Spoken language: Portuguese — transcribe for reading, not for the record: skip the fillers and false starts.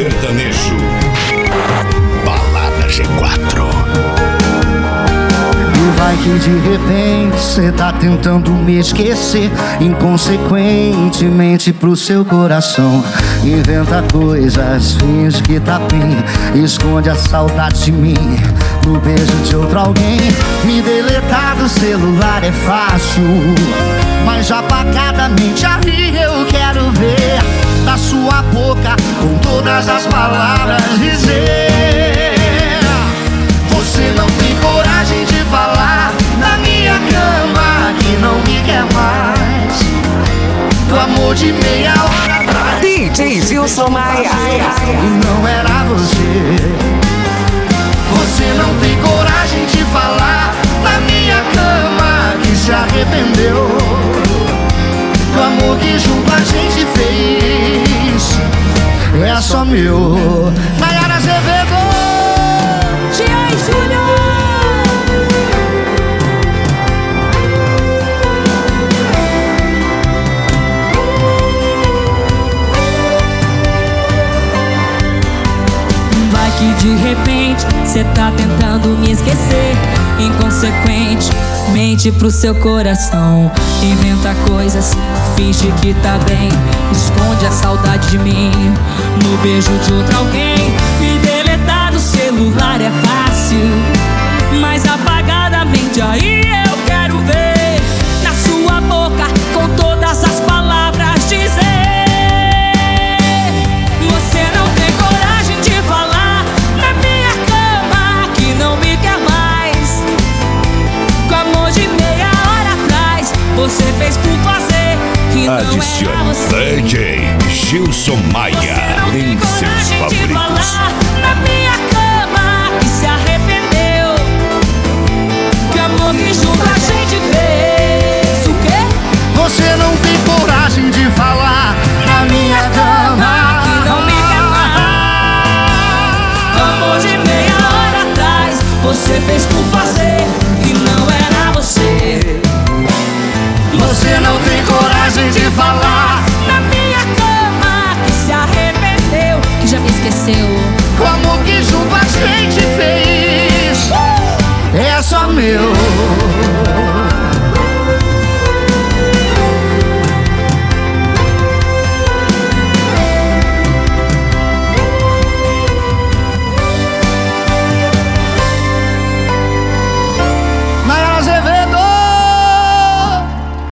sertanejo. Balada G4. E vai que de repente cê tá tentando me esquecer, inconsequentemente pro seu coração. Inventa coisas, finge que tá bem, esconde a saudade de mim no beijo de outro alguém. Me deletar do celular é fácil, mas apagadamente ali eu quero ver da sua boca com todas as palavras dizer: você não tem coragem de falar na minha cama que não me quer mais. Do amor de meia hora atrás, DJ Gilson Maia. e não era você. Você não tem coragem de falar na minha cama que se arrependeu do amor que junto a gente fez. É só meu. Nayara Azevedo, Jean Júnior. Vai que de repente cê tá tentando me esquecer, inconsequentemente pro seu coração. Inventa coisas, finge que tá bem, esconde a saudade de mim no beijo de outro alguém. Me deletar do celular é fácil, mas apagadamente aí eu quero ver na sua boca com todas as palavras dizer: você não tem coragem de falar na minha cama que não me quer mais. Com amor de meia hora atrás, você fez por fazer que não era você. DJ Gilson Maia em seus favoritos. Na minha cama que se arrependeu, que amor que junto a gente fez. O quê? você não tem coragem de falar na minha cama Que não me quer mais. Amor de meia hora atrás, você fez por fazer e não era você. Você não tem coragem de falar Na minha cama que se arrependeu, que já me esqueceu. com o amor que junto a gente fez. É só meu.